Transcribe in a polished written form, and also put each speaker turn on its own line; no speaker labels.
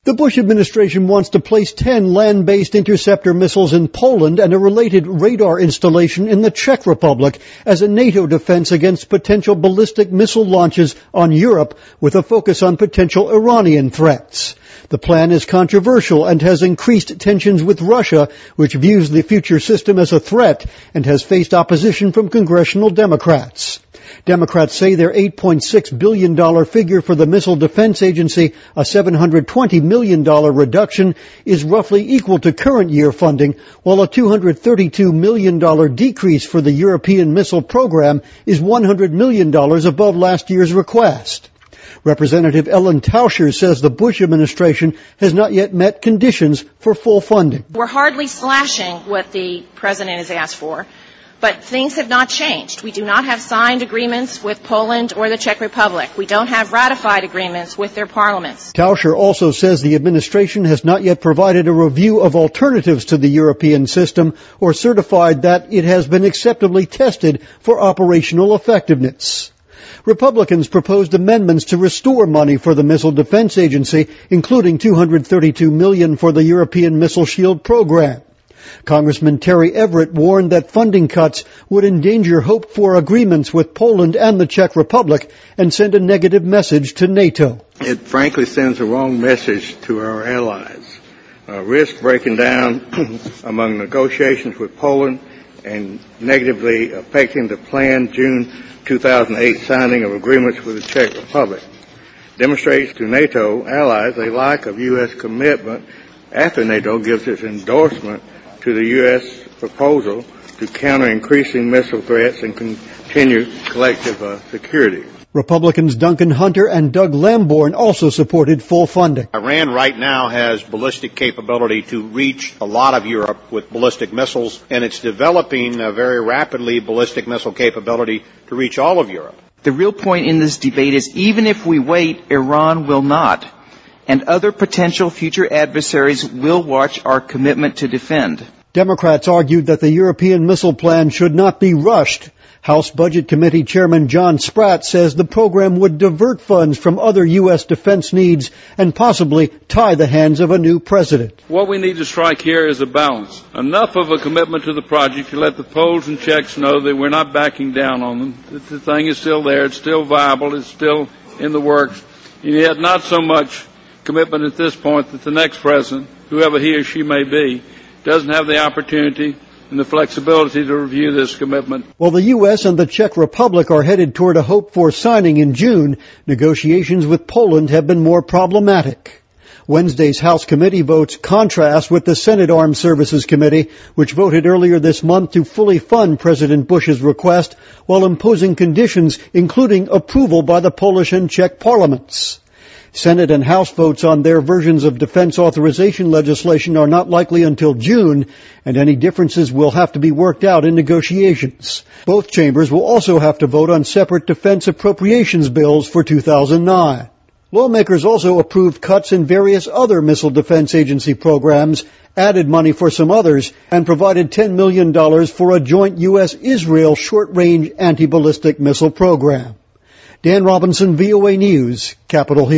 The Bush administration wants to place 10 land-based interceptor missiles in Poland and a related radar installation in the Czech Republic as a NATO defense against potential ballistic missile launches on Europe, with a focus on potential Iranian threats. The plan is controversial and has increased tensions with Russia, which views the future system as a threat and has faced opposition from congressional Democrats. Democrats say their $8.6 billion figure for the Missile Defense Agency, a $720 million reduction, is roughly equal to current year funding, while a $232 million decrease for the European Missile Program is $100 million above last year's request. Representative Ellen Tauscher says the Bush administration has not yet met conditions for full funding.
We're hardly slashing what the president has asked for, but things have not changed. We do not have signed agreements with Poland or the Czech Republic. We don't have ratified agreements with their parliaments.
Tauscher also says the administration has not yet provided a review of alternatives to the European system or certified that it has been acceptably tested for operational effectiveness. Republicans proposed amendments to restore money for the Missile Defense Agency, including $232 million for the European Missile Shield program. Congressman Terry Everett warned that funding cuts would endanger hope for agreements with Poland and the Czech Republic and send a negative message to NATO.
It frankly sends the wrong message to our allies. Risk breaking down among negotiations with Poland and negatively affecting the planned June 2008 signing of agreements with the Czech Republic. Demonstrates to NATO allies a lack of U.S. commitment after NATO gives its endorsement to the U.S. proposal to counter increasing missile threats and continue collective security.
Republicans Duncan Hunter and Doug Lamborn also supported full funding.
Iran right now has ballistic capability to reach a lot of Europe with ballistic missiles, and it's developing a very rapidly ballistic missile capability to reach all of Europe.
The real point in this debate is even if we wait, Iran will not, and other potential future adversaries will watch our commitment to defend.
Democrats argued that the European missile plan should not be rushed. House Budget Committee Chairman John Spratt says the program would divert funds from other U.S. defense needs and possibly tie the hands of a new president.
What we need to strike here is a balance. Enough of a commitment to the project to let the Poles and Czechs know that we're not backing down on them. That the thing is still there, it's still viable, it's still in the works. And yet not so much commitment at this point that the next president, whoever he or she may be, doesn't have the opportunity and the flexibility to review this commitment.
While the U.S. and the Czech Republic are headed toward a hoped-for signing in June, negotiations with Poland have been more problematic. Wednesday's House committee votes contrast with the Senate Armed Services Committee, which voted earlier this month to fully fund President Bush's request while imposing conditions, including approval by the Polish and Czech parliaments. Senate and House votes on their versions of defense authorization legislation are not likely until June, and any differences will have to be worked out in negotiations. Both chambers will also have to vote on separate defense appropriations bills for 2009. Lawmakers also approved cuts in various other Missile Defense Agency programs, added money for some others, and provided $10 million for a joint U.S.-Israel short-range anti-ballistic missile program. Dan Robinson, VOA News, Capitol Hill.